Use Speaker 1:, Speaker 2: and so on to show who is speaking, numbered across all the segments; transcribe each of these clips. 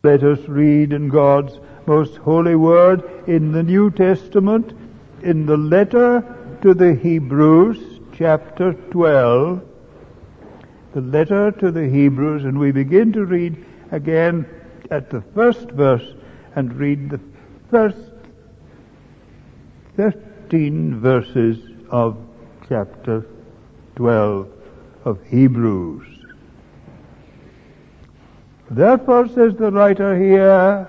Speaker 1: Let us read in God's most holy word in the New Testament, in the letter to the Hebrews, chapter 12. The letter to the Hebrews, and we begin to read again at the first verse and read the first 13 verses of chapter 12 of Hebrews. Therefore, says the writer here,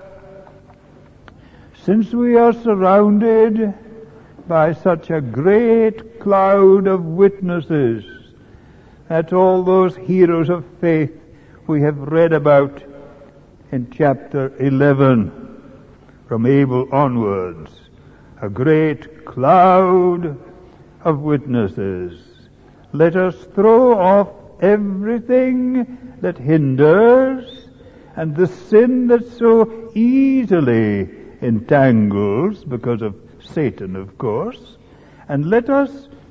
Speaker 1: since we are surrounded by such a great cloud of witnesses, that's all those heroes of faith we have read about in chapter 11, from Abel onwards, a great cloud of witnesses. Let us throw off everything that hinders and the sin that so easily entangles, because of Satan, of course, and let us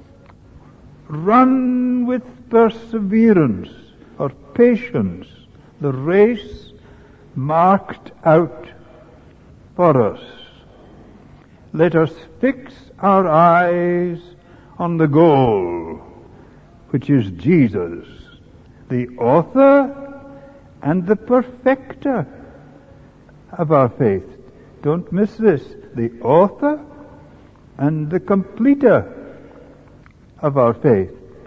Speaker 1: run with perseverance or patience the race marked out for us. Let us fix our eyes on the goal, which is Jesus, the author and the perfecter of our faith. Don't miss this. The author and the completer of our faith,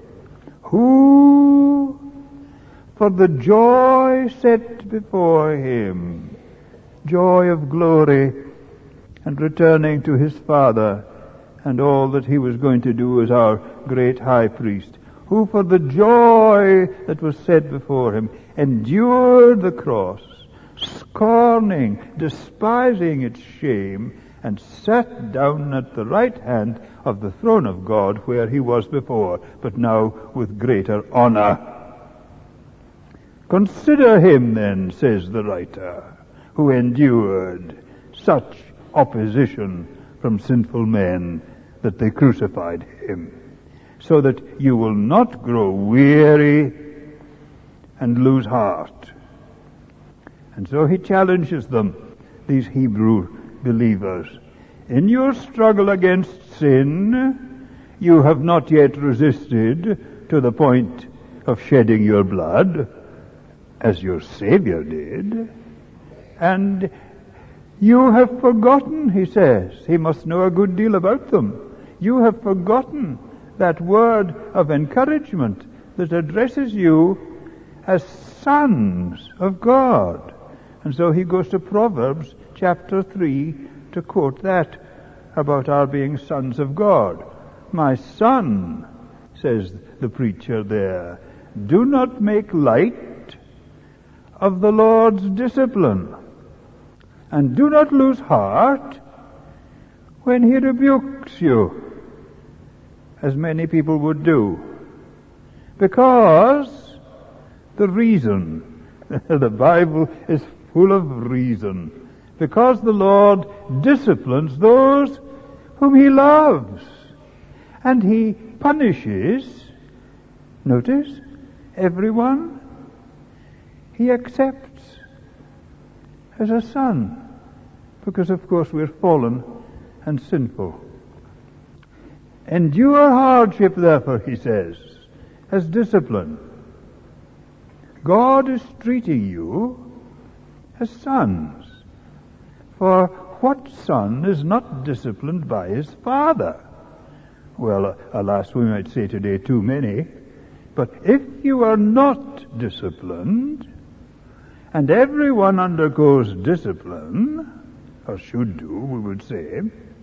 Speaker 1: who, for the joy set before him, joy of glory and returning to his Father and all that he was going to do as our great high priest, who for the joy that was set before him endured the cross, scorning, despising its shame, and sat down at the right hand of the throne of God, where he was before, but now with greater honor. Consider him then, says the writer, who endured such opposition from sinful men that they crucified him, so that you will not grow weary and lose heart. And so he challenges them, these Hebrew believers. In your struggle against sin, you have not yet resisted to the point of shedding your blood, as your Savior did. And you have forgotten, he says. He must know a good deal about them. You have forgotten that word of encouragement that addresses you as sons of God. And so he goes to Proverbs chapter 3 to quote that about our being sons of God. My son, says the preacher there, do not make light of the Lord's discipline, and do not lose heart when he rebukes you, as many people would do. Because the reason, the Bible is full of reason, because the Lord disciplines those whom he loves, and he punishes, notice, everyone he accepts as a son, because of course we're fallen and sinful. Endure hardship, therefore, he says, as discipline. God is treating you as sons. For what son is not disciplined by his father? Well, alas, we might say today too many. But if you are not disciplined, and everyone undergoes discipline, or should do, we would say,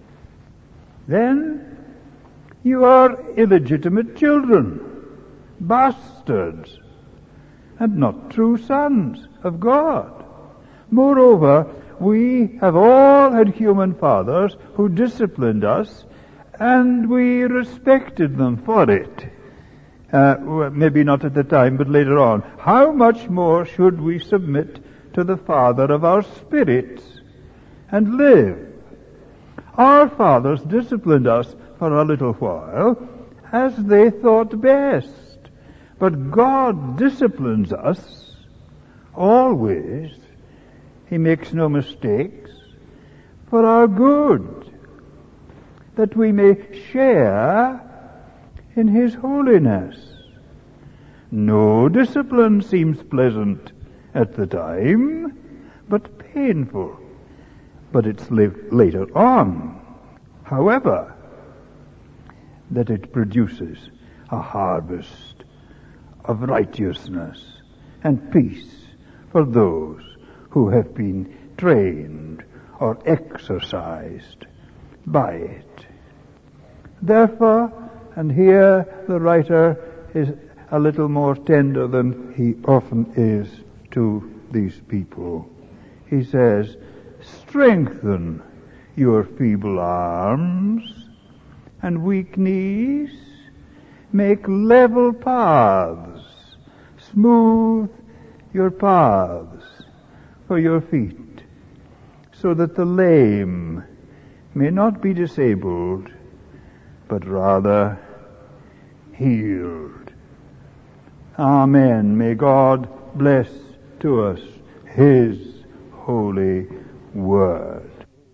Speaker 1: then you are illegitimate children, bastards, and not true sons of God. Moreover, we have all had human fathers who disciplined us, and we respected them for it. Maybe not at the time, but later on. How much more should we submit to the Father of our spirits and live? Our fathers disciplined us for a little while as they thought best. But God disciplines us always He makes no mistakes, for our good, that we may share in His holiness. No discipline seems pleasant at the time, but painful. But it's later on, however, that it produces a harvest of righteousness and peace for those who have been trained or exercised by it. Therefore, and here the writer is a little more tender than he often is to these people. He says, strengthen your feeble arms and weak knees, make level paths, smooth your paths for your feet, so that the lame may not be disabled, but rather healed. Amen. May God bless to us His holy word.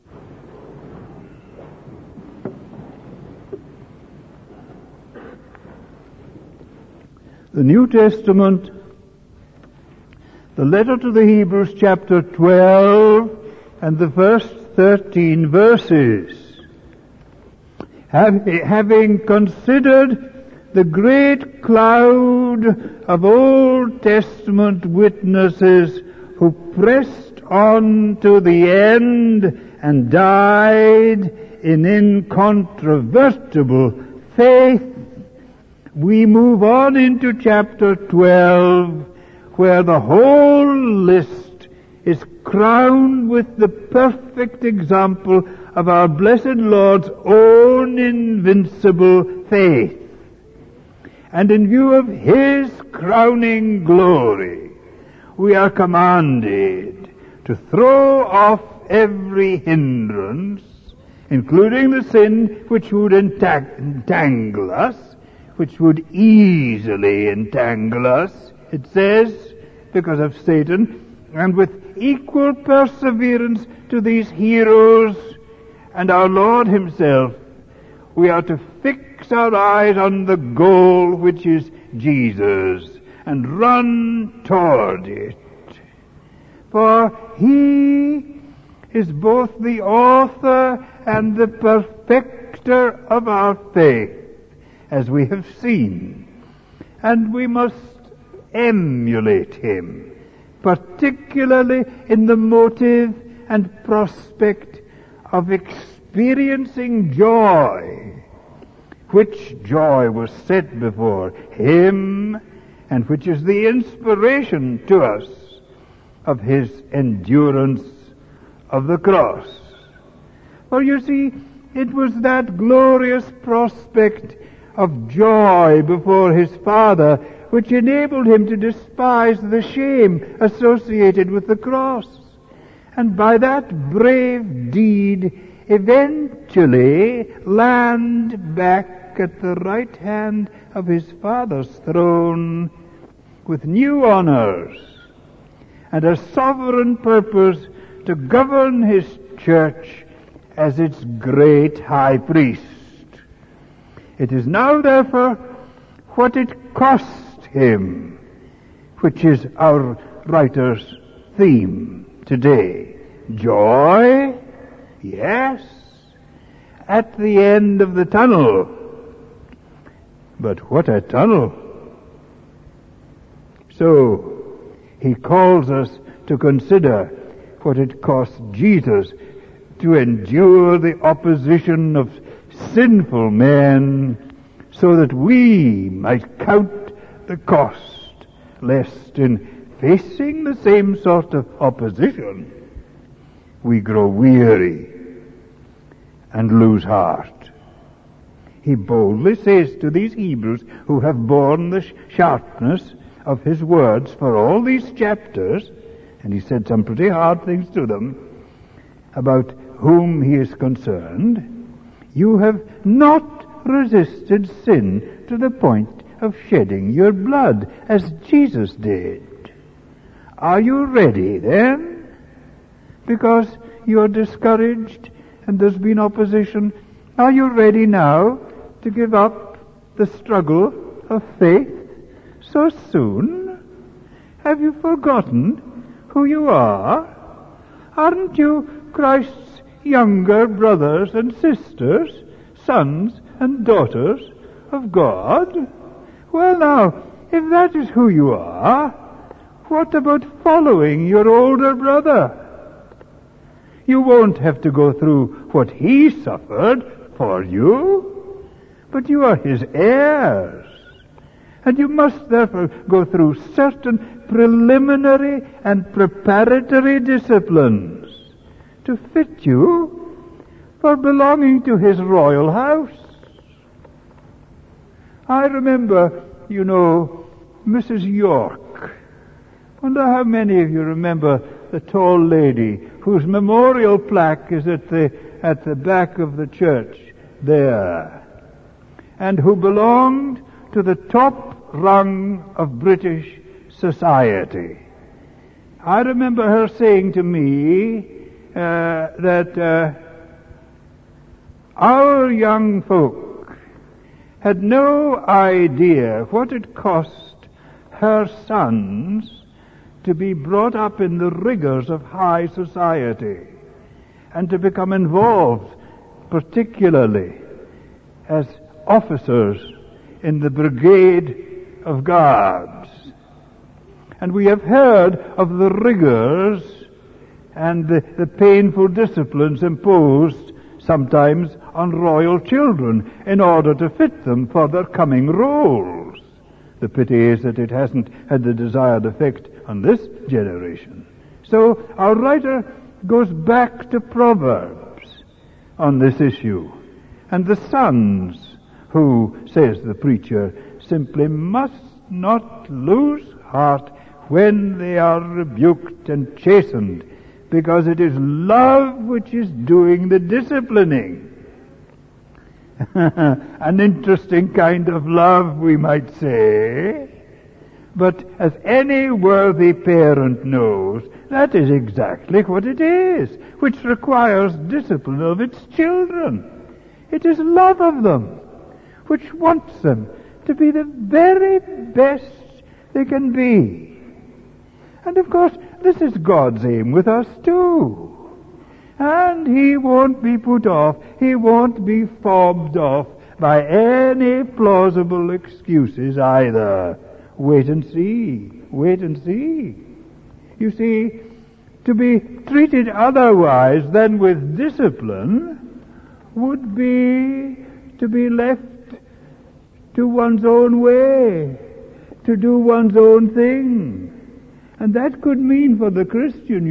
Speaker 1: The New Testament, the letter to the Hebrews, chapter 12 and the first 13 verses. Having considered the great cloud of Old Testament witnesses who pressed on to the end and died in incontrovertible faith, we move on into chapter 12, where the whole list is crowned with the perfect example of our blessed Lord's own invincible faith. And in view of His crowning glory, we are commanded to throw off every hindrance, including the sin which would entangle us, which would easily entangle us, it says, because of Satan, and with equal perseverance to these heroes and our Lord Himself, we are to fix our eyes on the goal, which is Jesus, and run toward it. For He is both the author and the perfecter of our faith, as we have seen, and we must emulate Him, particularly in the motive and prospect of experiencing joy, which joy was set before Him, and which is the inspiration to us of His endurance of the cross. For you see, it was that glorious prospect of joy before His Father which enabled Him to despise the shame associated with the cross, and by that brave deed eventually land back at the right hand of His Father's throne with new honors and a sovereign purpose to govern His church as its great high priest. It is now, therefore, what it cost Him, which is our writer's theme today. Joy, yes, at the end of the tunnel. But what a tunnel! So, he calls us to consider what it cost Jesus to endure the opposition of sinful men, so that we might count the cost, lest in facing the same sort of opposition we grow weary and lose heart. He boldly says to these Hebrews who have borne the sharpness of his words for all these chapters, and he said some pretty hard things to them about whom he is concerned, you have not resisted sin to the point of shedding your blood, as Jesus did. Are you ready then? because you're discouraged and there's been opposition, are you ready now to give up the struggle of faith so soon? Have you forgotten who you are? Aren't you Christ's younger brothers and sisters, sons and daughters of God? Well now, if that is who you are, what about following your older brother? You won't have to go through what he suffered for you, but you are his heirs. And you must therefore go through certain preliminary and preparatory disciplines to fit you for belonging to his royal house. I remember, Mrs. York. Wonder how many of you remember the tall lady whose memorial plaque is at the back of the church there, and who belonged to the top rung of British society. I remember her saying to me that our young folk had no idea what it cost her sons to be brought up in the rigors of high society and to become involved, particularly as officers in the Brigade of Guards. And we have heard of the rigors and the painful disciplines imposed sometimes on royal children in order to fit them for their coming roles. The pity is that it hasn't had the desired effect on this generation. So our writer goes back to Proverbs on this issue. And the sons who, says the preacher, simply must not lose heart when they are rebuked and chastened, because it is love which is doing the disciplining. An interesting kind of love, we might say. But as any worthy parent knows, that is exactly what it is, which requires discipline of its children. It is love of them, which wants them to be the very best they can be. And of course, this is God's aim with us too. And he won't be put off, he won't be fobbed off by any plausible excuses either. Wait and see, wait and see. You see, to be treated otherwise than with discipline would be to be left to one's own way, to do one's own thing. And that could mean for the Christian,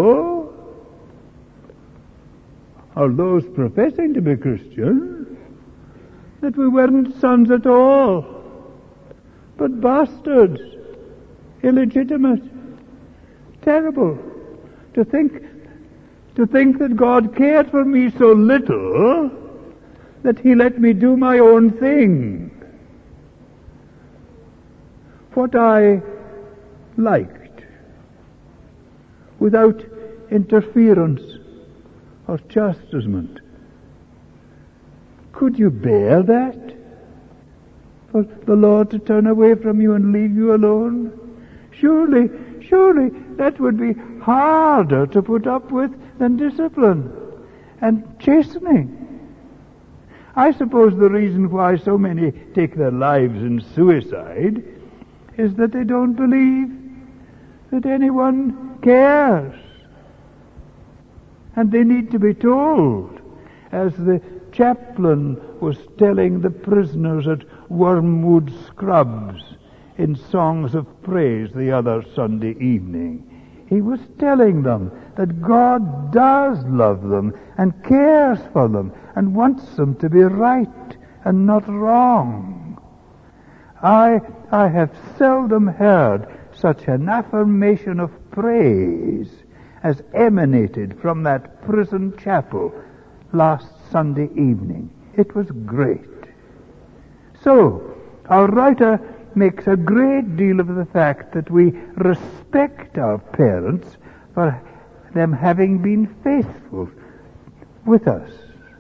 Speaker 1: or those professing to be Christian, that we weren't sons at all, but bastards, illegitimate, terrible. To think that God cared for me so little that he let me do my own thing. What I liked, without interference or chastisement. Could you bear that? For the Lord to turn away from you and leave you alone? Surely that would be harder to put up with than discipline and chastening. I suppose the reason why so many take their lives in suicide is that they don't believe that anyone cares. And they need to be told, as the chaplain was telling the prisoners at Wormwood Scrubs in Songs of Praise the other Sunday evening. He was telling them that God does love them and cares for them and wants them to be right and not wrong. I have seldom heard such an affirmation of praise as emanated from that prison chapel last Sunday evening. It was great. So, our writer makes a great deal of the fact that we respect our parents for them having been faithful with us.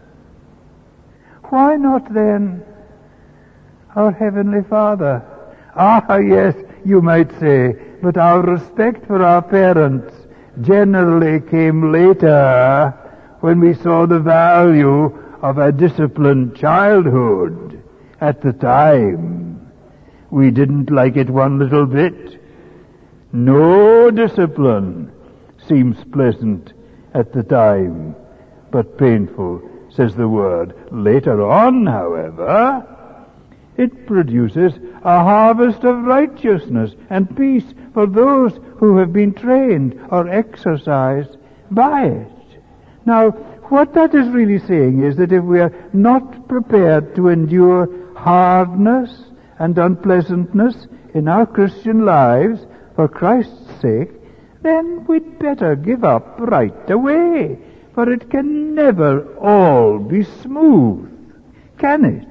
Speaker 1: Why not then our Heavenly Father? Ah, yes, you might say, but our respect for our parents generally came later, when we saw the value of a disciplined childhood. At the time, we didn't like it one little bit. No discipline seems pleasant at the time, but painful, says the Word. Later on, however, it produces a harvest of righteousness and peace for those who have been trained or exercised by it. Now, what that is really saying is that if we are not prepared to endure hardness and unpleasantness in our Christian lives for Christ's sake, then we'd better give up right away, for it can never all be smooth, can it?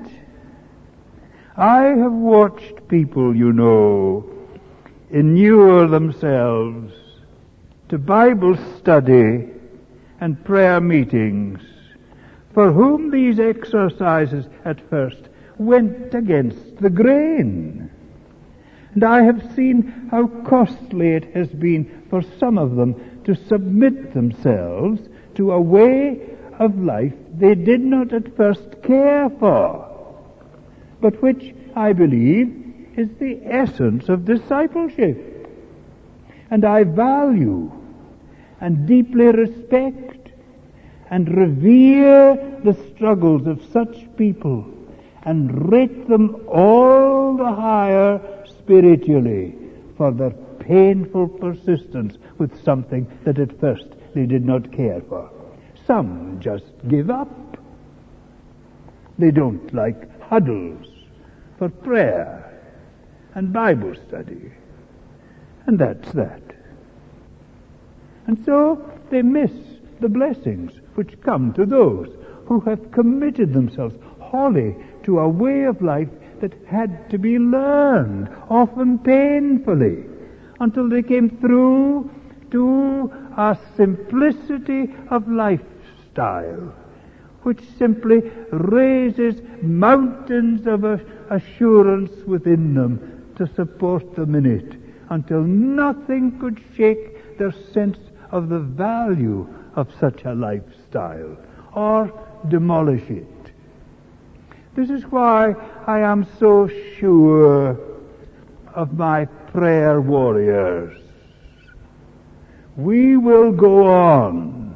Speaker 1: I have watched people, you know, inure themselves to Bible study and prayer meetings, for whom these exercises at first went against the grain. And I have seen how costly it has been for some of them to submit themselves to a way of life they did not at first care for, but which, I believe, is the essence of discipleship. And I value and deeply respect and revere the struggles of such people and rate them all the higher spiritually for their painful persistence with something that at first they did not care for. Some just give up. They don't like huddles for prayer and Bible study. And that's that. And so they miss the blessings which come to those who have committed themselves wholly to a way of life that had to be learned, often painfully, until they came through to a simplicity of lifestyle which simply raises mountains of assurance within them to support them in it, until nothing could shake their sense of the value of such a lifestyle or demolish it. This is why I am so sure of my prayer warriors. We will go on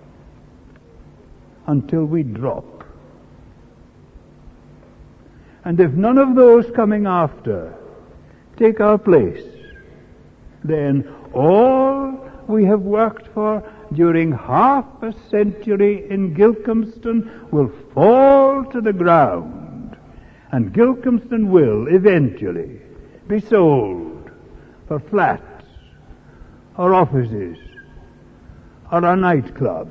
Speaker 1: until we drop. And if none of those coming after take our place, then all we have worked for during half a century in Gilcomston will fall to the ground, and Gilcomston will eventually be sold for flats or offices or a nightclub.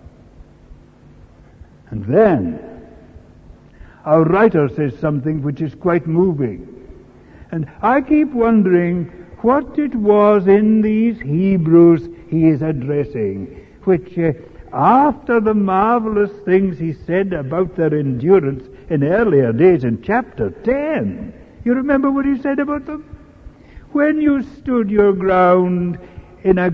Speaker 1: And then our writer says something which is quite moving, and I keep wondering what it was in these Hebrews he is addressing, which after the marvelous things he said about their endurance in earlier days in chapter 10, you remember what he said about them? When you stood your ground in a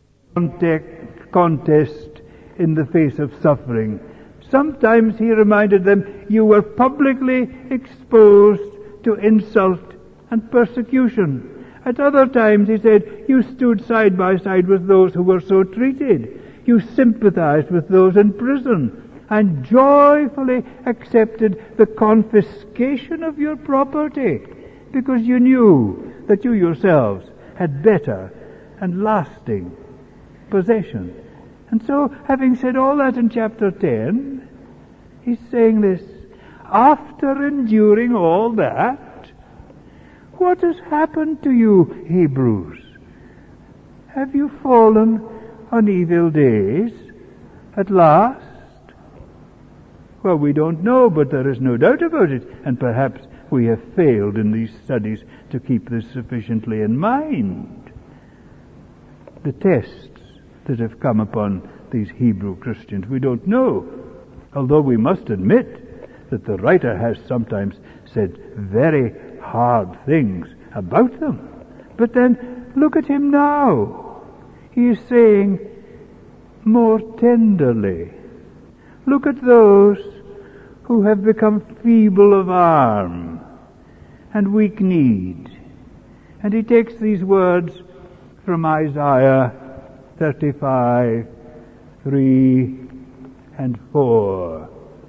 Speaker 1: contest in the face of suffering, sometimes he reminded them you were publicly exposed to insult and persecution. At other times, he said, you stood side by side with those who were so treated. You sympathized with those in prison and joyfully accepted the confiscation of your property because you knew that you yourselves had better and lasting possession. And so, having said all that in chapter 10, he's saying this: after enduring all that, what has happened to you, Hebrews? Have you fallen on evil days at last? Well, we don't know, but there is no doubt about it. And perhaps we have failed in these studies to keep this sufficiently in mind. The tests that have come upon these Hebrew Christians? We don't know. Although we must admit that the writer has sometimes said very hard things about them. But then look at him now. He is saying more tenderly, look at those who have become feeble of arm and weak-kneed. And he takes these words from Isaiah 35, 3 and 4.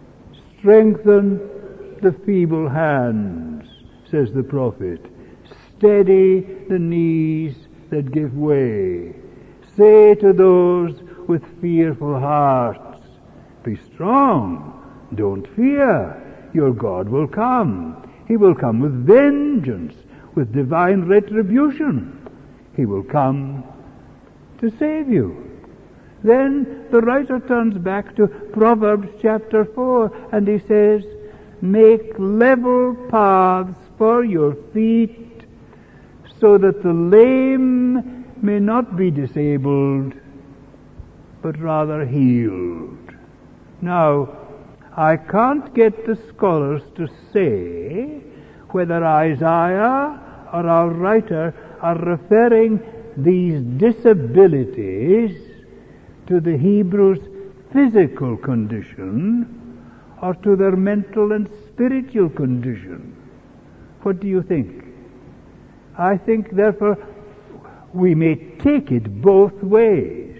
Speaker 1: Strengthen the feeble hands, says the prophet. Steady the knees that give way. Say to those with fearful hearts, be strong, don't fear, your God will come. He will come with vengeance, with divine retribution. He will come to save you. Then the writer turns back to Proverbs chapter 4, and he says, make level paths for your feet, so that the lame may not be disabled, but rather healed. Now, I can't get the scholars to say whether Isaiah or our writer are referring these disabilities to the Hebrews' physical condition or to their mental and spiritual condition. What do you think? I think, therefore, we may take it both ways.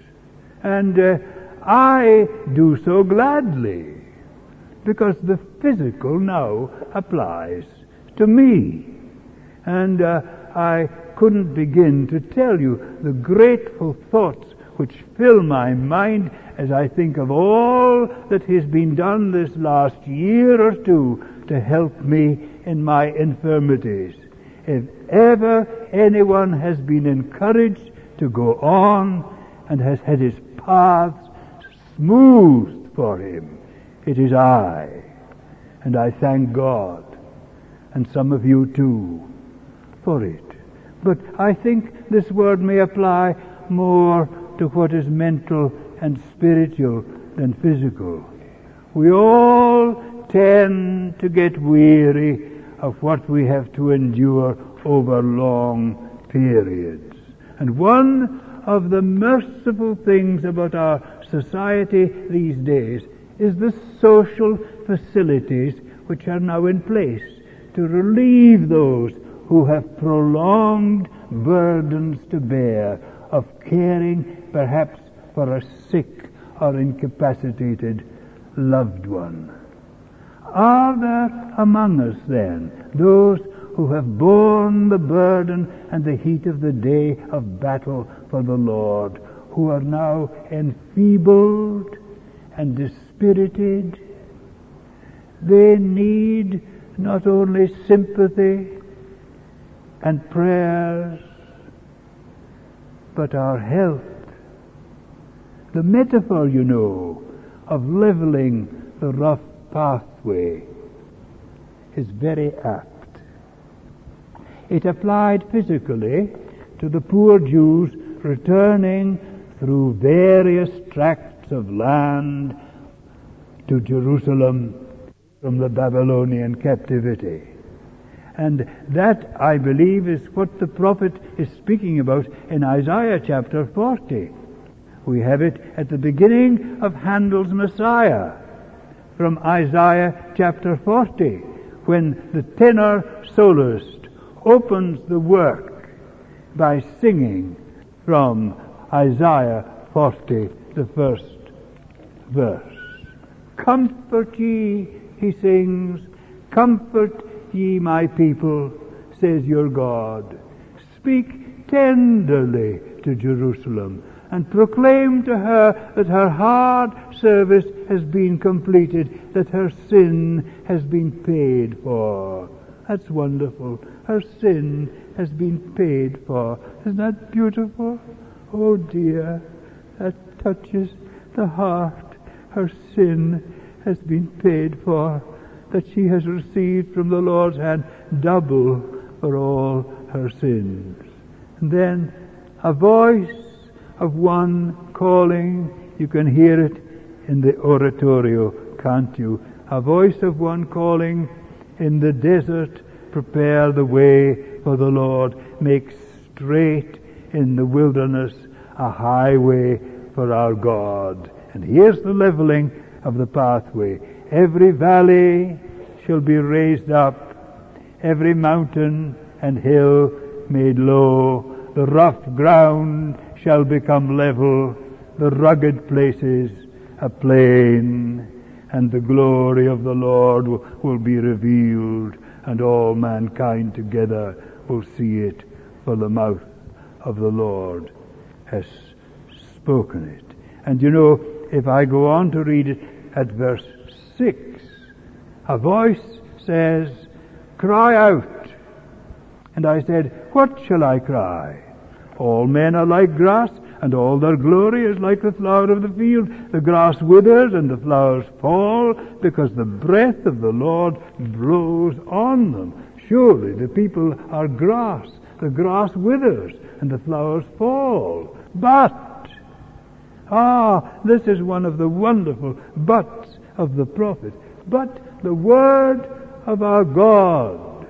Speaker 1: And I do so gladly, because the physical now applies to me. And I couldn't begin to tell you the grateful thoughts which fill my mind as I think of all that has been done this last year or two to help me in my infirmities. If ever anyone has been encouraged to go on and has had his paths smoothed for him, it is I. And I thank God, and some of you too, for it. But I think this word may apply more to what is mental and spiritual than physical. We all tend to get weary of what we have to endure over long periods. And one of the merciful things about our society these days is the social facilities which are now in place to relieve those who have prolonged burdens to bear of caring perhaps for a sick or incapacitated loved one. Are there among us then those who have borne the burden and the heat of the day of battle for the Lord, who are now enfeebled and dispirited? They need not only sympathy and prayers, but our help. The metaphor, you know, of leveling the rough pathway is very apt. It applied physically to the poor Jews returning through various tracts of land to Jerusalem from the Babylonian captivity. And that, I believe, is what the prophet is speaking about in Isaiah chapter 40. We have it at the beginning of Handel's Messiah, from Isaiah chapter 40, when the tenor soloist opens the work by singing from Isaiah 40, the first verse. Comfort ye, he sings, comfort ye my people, says your God. Speak tenderly to Jerusalem, and proclaim to her that her hard service has been completed, that her sin has been paid for. That's wonderful. Her sin has been paid for. Isn't that beautiful? Oh dear, that touches the heart. Her sin has been paid for, that she has received from the Lord's hand double for all her sins. And then a voice of one calling. You can hear it in the oratorio, can't you? A voice of one calling in the desert, prepare the way for the Lord. Make straight in the wilderness a highway for our God. And here's the leveling of the pathway. Every valley shall be raised up, every mountain and hill made low. The rough ground shall become level, the rugged places a plain, and the glory of the Lord will be revealed, and all mankind together will see it, for the mouth of the Lord has spoken it. And you know, if I go on to read it at verse 6, a voice says, cry out. And I said, what shall I cry? All men are like grass, and all their glory is like the flower of the field. The grass withers and the flowers fall, because the breath of the Lord blows on them. Surely the people are grass. The grass withers and the flowers fall. But, this is one of the wonderful buts of the prophet. But the word of our God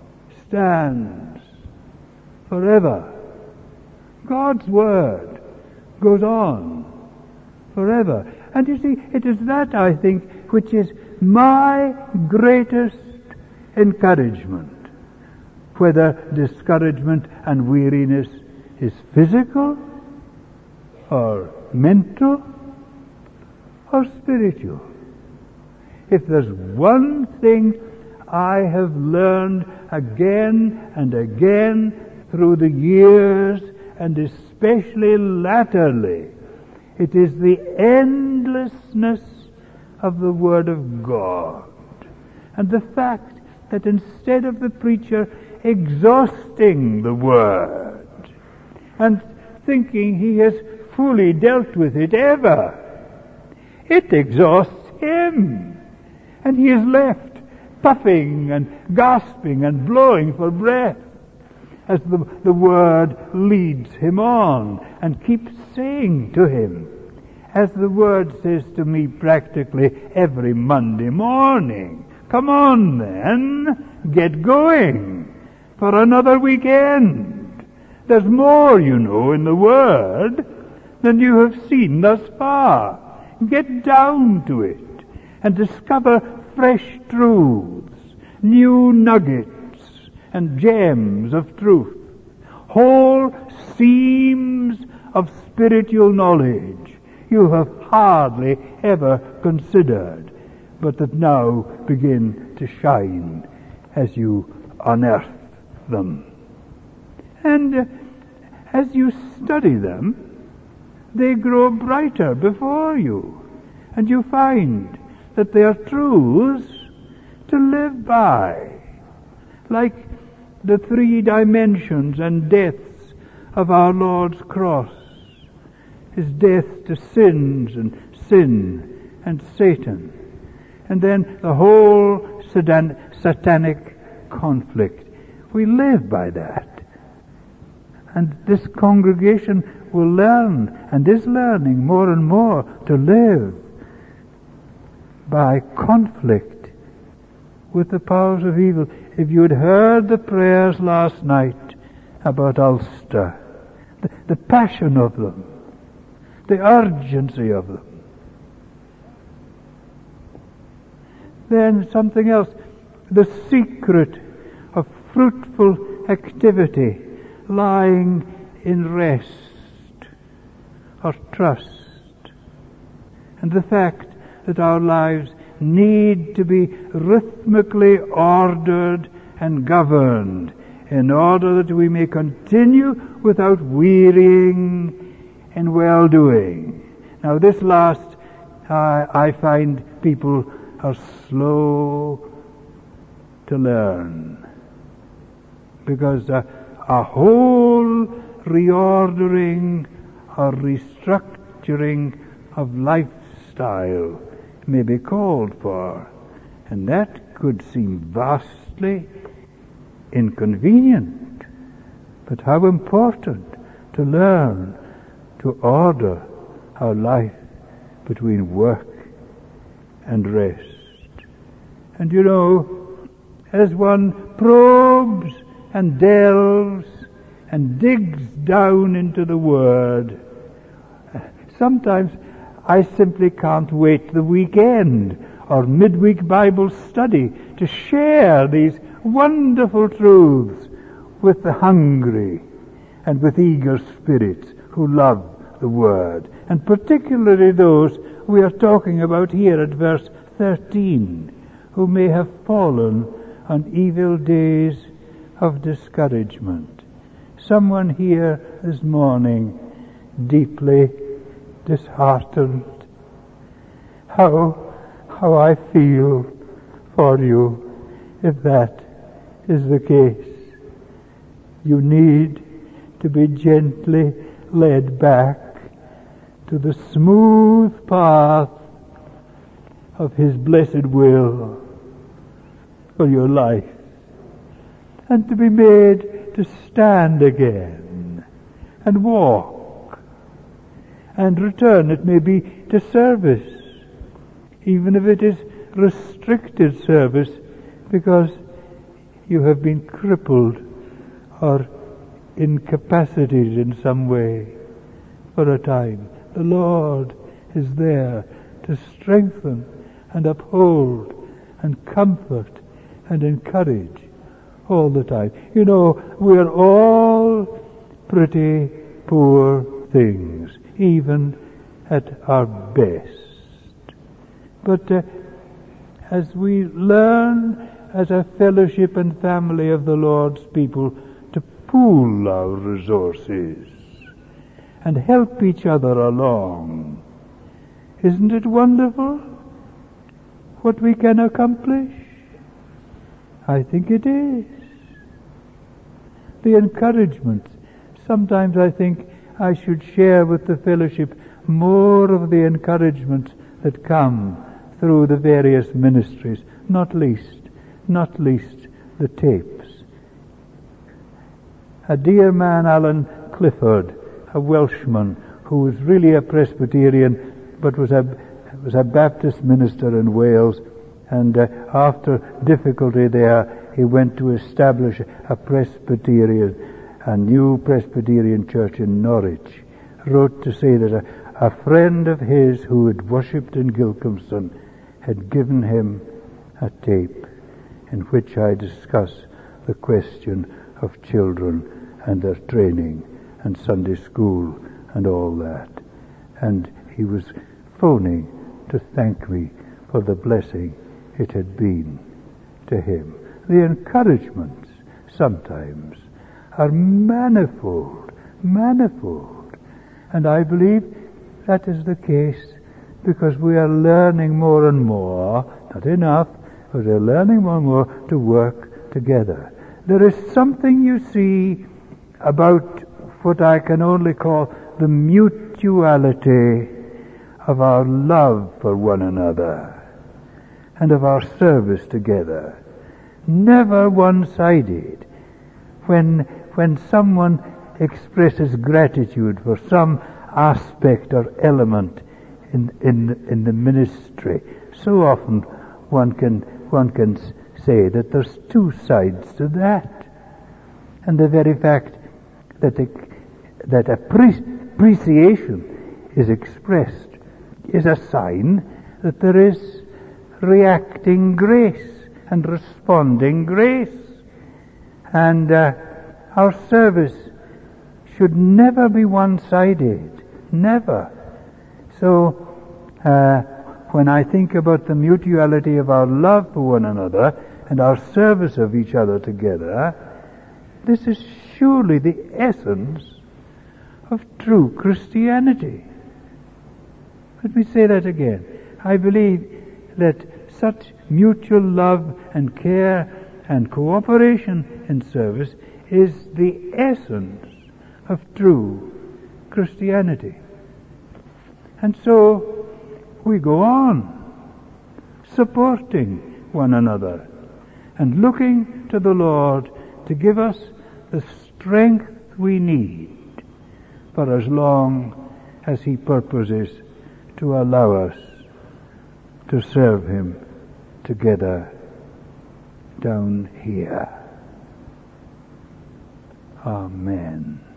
Speaker 1: stands forever. God's word goes on forever. And you see, it is that, I think, which is my greatest encouragement. Whether discouragement and weariness is physical or mental or spiritual. If there's one thing I have learned again and again through the years, and especially latterly, it is the endlessness of the Word of God. And the fact that instead of the preacher exhausting the Word and thinking he has fully dealt with it ever, it exhausts him. And he is left puffing and gasping and blowing for breath as the Word leads him on and keeps saying to him, as the Word says to me practically every Monday morning, come on then, get going for another weekend. There's more, you know, in the Word than you have seen thus far. Get down to it and discover fresh truths, new nuggets and gems of truth, whole seams of spiritual knowledge you have hardly ever considered, but that now begin to shine as you unearth them. And as you study them, they grow brighter before you, and you find that they are truths to live by, like the 3 dimensions and deaths of our Lord's cross. His death to sins and sin and Satan. And then the whole satanic conflict. We live by that. And this congregation will learn, and is learning more and more, to live by conflict with the powers of evil. If you had heard the prayers last night about Ulster, the passion of them, the urgency of them. Then something else, the secret of fruitful activity lying in rest or trust, and the fact that our lives need to be rhythmically ordered and governed in order that we may continue without wearying in well-doing. Now this last, I find people are slow to learn, because a whole reordering or restructuring of lifestyle may be called for, and that could seem vastly inconvenient. But how important to learn to order our life between work and rest. And you know, as one probes and delves and digs down into the Word, sometimes I simply can't wait the weekend or midweek Bible study to share these wonderful truths with the hungry and with eager spirits who love the Word, and particularly those we are talking about here at verse 13, who may have fallen on evil days of discouragement. Someone here this morning deeply disheartened. How I feel for you if that is the case. You need to be gently led back to the smooth path of His blessed will for your life, and to be made to stand again and walk and return, it may be, to service, even if it is restricted service, because you have been crippled or incapacitated in some way for a time. The Lord is there to strengthen and uphold and comfort and encourage all the time. You know, we're all pretty poor things, even at our best. But as we learn as a fellowship and family of the Lord's people to pool our resources and help each other along, isn't it wonderful what we can accomplish? I think it is. The encouragement. Sometimes I think I should share with the fellowship more of the encouragement that come through the various ministries, not least the tapes. A dear man, Alan Clifford, a Welshman, who was really a Presbyterian but was a Baptist minister in Wales, and after difficulty there he went to establish a new Presbyterian church in Norwich, wrote to say that a friend of his who had worshipped in Gilcomston had given him a tape in which I discuss the question of children and their training and Sunday school and all that. And he was phoning to thank me for the blessing it had been to him. The encouragements sometimes are manifold. And I believe that is the case because we are learning more and more, not enough, but we're learning more and more to work together. There is something, you see, about what I can only call the mutuality of our love for one another and of our service together. Never one-sided. When someone expresses gratitude for some aspect or element in the ministry, so often one can say that there's two sides to that. And the very fact that appreciation is expressed is a sign that there is reacting grace and responding grace. And our service should never be one-sided. Never. So, when I think about the mutuality of our love for one another and our service of each other together, this is surely the essence of true Christianity. Let me say that again. I believe that such mutual love and care and cooperation in service is the essence of true Christianity. And so we go on supporting one another and looking to the Lord to give us the strength we need for as long as He purposes to allow us to serve Him together down here. Amen.